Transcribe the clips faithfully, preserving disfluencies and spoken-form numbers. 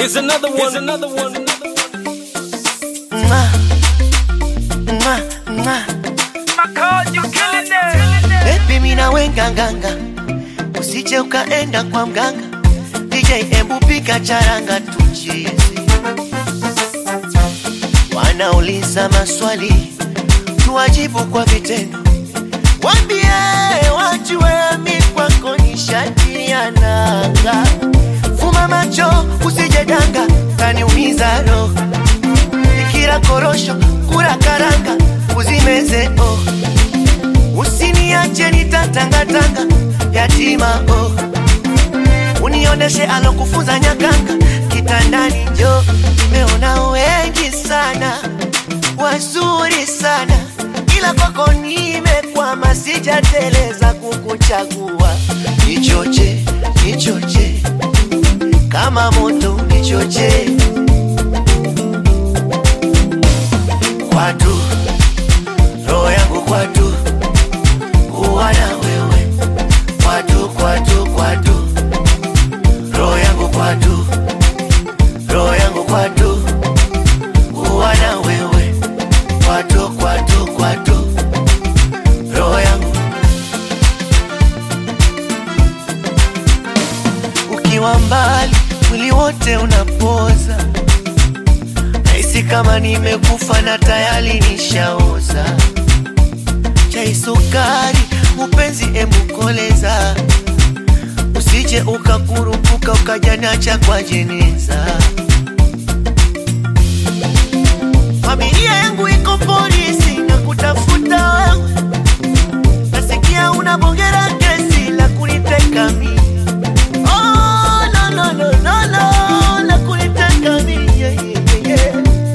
Here's another one. Here's another one. Mwah, mwah, mwah. Makao, you killing it. Baby mina wenga nganga, usije ukaenda kwa mganga. D J embu pika charanga tucheze. Wanauliza maswali, tuwajibu kwa vitendo. Wambie wajue mi kwako nishati ya nanga. Fuma macho usije danga, kaniumiza roho. Nikira korosho, kura karanga, uzimeze oh. Usiniache nitatanga tanga, yatima oh. Unioneshe alokufunza nyakanga, kitandani njo. Nimeona wengi sana, wazuri sana, ila kwako nimekwama, sijateleza kukuchagua. Nichoche, nichoche, kama moto nichoche. Kwatu, roho yangu kwatu, kuwa na wewe. Kwatu, kwatu, kwatu, roho yangu kwatu, roho yangu kwatu, kuwa na wewe. Kwatu, kwatu, kwatu, roho yangu. Ukiwa mbali, mwili wote unapoza. Naisi kama nimekufa na tayari nishaoza. Chai sukari, mupenzi emukoleza. Usije ukakurupuka ukajanacha kwa jeneza. Familia yangu iko polisi na kutafuta wewe. Nasikia unabongera kesi la kuniteka mimi. Oh no no no no no, la kuniteka mimi yeah, yeah, yeah.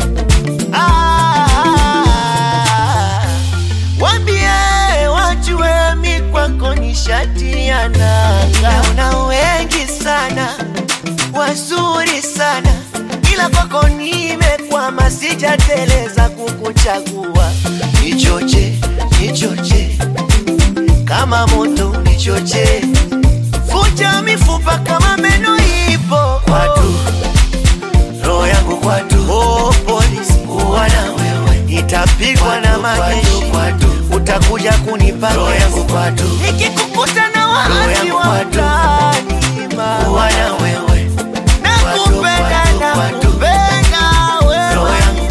Ah, wambie wajue mi kwako nishati ya nanga. Una wengi sana, wazuri sana, ila kwako nimekwama, sijateleza kukuchagua. Nichoche, nichoche, kama moto nichoche. Vunja mifupa kama meno ipo. Kwatu, roho yangu kwatu, oh polisi, kuwa na wewe. Itapigwa na majeshi, kwatu, utakuja kunipa roho yangu kwatu. Nikikukuta na waasi wa mtaani, kuwa na wewe. Nakupenda, nakupenda wewe. Roho yangu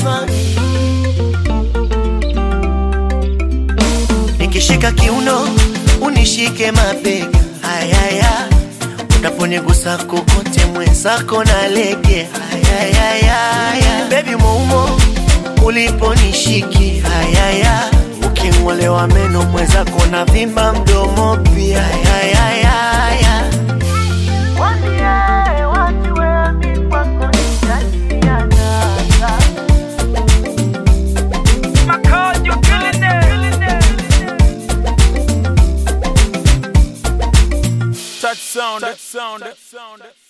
nikishika kiuno, unishike mabega. Ayaya, unaponigusa kokote mwenzako na lege. Ayaya, baby muumo, uliponishiki. Ayaya, uking'olewa meno mwenzako na vimba mdomo pia. Ayaya, wambie wajue mi kwako nishati ya nanga. Makao, you killing it. Touch sound, touch sound, touch sound.